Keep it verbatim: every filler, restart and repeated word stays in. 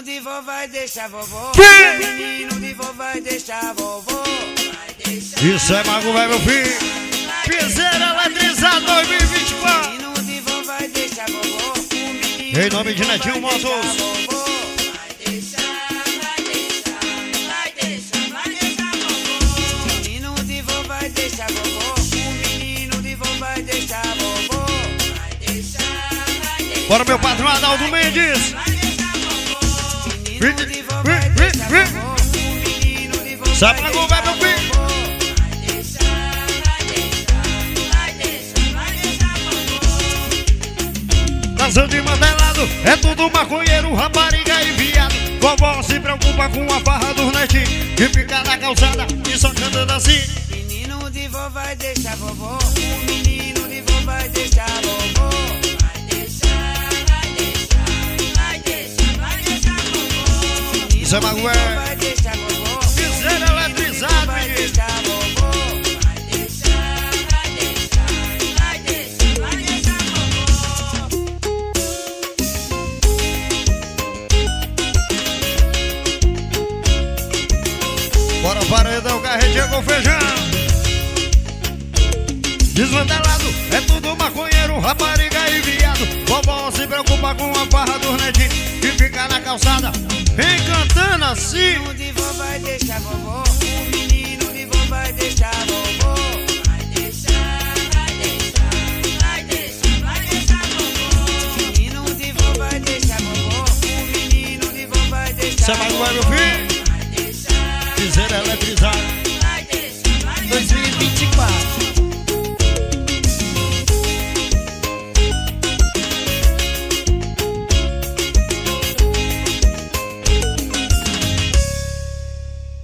menino de vó vai deixar vovó. Que? O menino de vó vai deixar vovó. Isso é Mago Velho, meu filho. Piseira eletrizada dois mil e vinte e quatro. O menino de vó vai deixar vovó. Em nome de Netinho Motos. Vai deixar, vai deixar, vai deixar, vai deixar vovó. O menino de vó vai deixar vovó. O menino de vó vai deixar vovó. Vai deixar, vai deixar. Bora, meu patrão Adaldo Mendes. Vai deixar vovó. O menino de vó vai deixar vovó. O menino de vó vai Sabe Mago Velho, meu filho. Casa de mantelado, é tudo maconheiro, rapariga e viado. Vovó se preocupa com a farra dos netinhos que fica na calçada e só cantando assim. Menino de vó vai deixar vovó. O menino de vó vai deixar vovó. Vai deixar, vai deixar, vai deixar, vai deixar vovó. Isso é Mago Velho. Vai deixar vovó. Piseira eletrizada, vai menino. deixar vovó. Vai deixar, vai deixar, vai deixar, vai deixar vovó. Bora paredão, carretinha com feijão. Desmantelado, é tudo maconheiro, rapariga e viado. Vovó se preocupa com a farra dos netinhos que fica na calçada, vem cantando assim. O menino de vó vai deixar vovó. O menino de vó vai deixar vovó. Vai deixar, vai deixar, vai deixar, vai deixar vovó. O menino de vó vai deixar vovó. O menino de vó vai deixar Isso é Mago Velho, meu filho. Vai deixar, Piseira eletrizada.